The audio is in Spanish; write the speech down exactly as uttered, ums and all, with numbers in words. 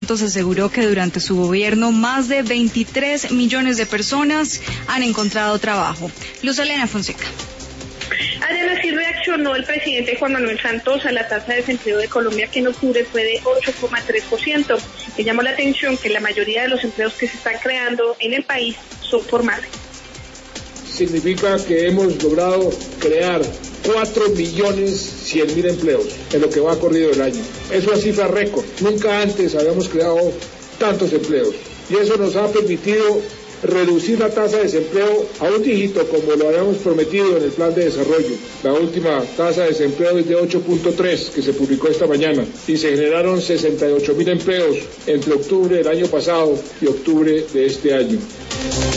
Santos aseguró que durante su gobierno más de veintitrés millones de personas han encontrado trabajo. Luz Elena Fonseca. Además, sí reaccionó el presidente Juan Manuel Santos a la tasa de desempleo de Colombia, que en octubre fue de ocho coma tres por ciento. Le llamó la atención que la mayoría de los empleos que se están creando en el país son formales. Significa que hemos logrado crear cuatro millones cien mil empleos en lo que va corrido el año. Es una cifra récord. Nunca antes habíamos creado tantos empleos. Y eso nos ha permitido reducir la tasa de desempleo a un dígito, como lo habíamos prometido en el plan de desarrollo. La última tasa de desempleo es de ocho punto tres, que se publicó esta mañana, y se generaron sesenta y ocho mil empleos entre octubre del año pasado y octubre de este año.